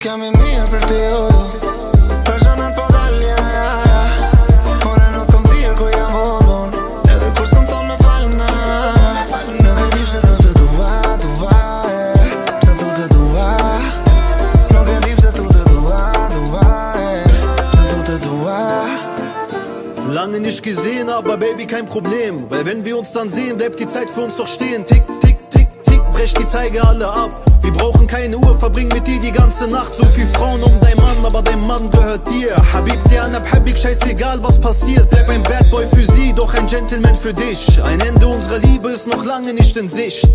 Chiami mia per te personal po dalje Ore nuk kom thirë ku jam vogon Edhe kur s'kom thom në falna Nuk e di pse thu të dua Pse thu të dua Nuk e di pse thu të dua Pse thu të dua Lange nicht gesehen, aber Baby, kein Problem. Weil wenn wir uns dann sehen, bleibt die Zeit für uns doch stehen. Tick, tick, tick, tick, brech die Zeige alle ab. Wir brauchen keine Uhr, verbring mit dir die ganze Nacht. So viel Frauen um dein Mann, aber dein Mann gehört dir. Habibti ana bhabik, scheißegal was passiert. Bleib ein Bad Boy für sie, doch ein Gentleman für dich. Ein Ende unserer Liebe ist noch lange nicht in Sicht.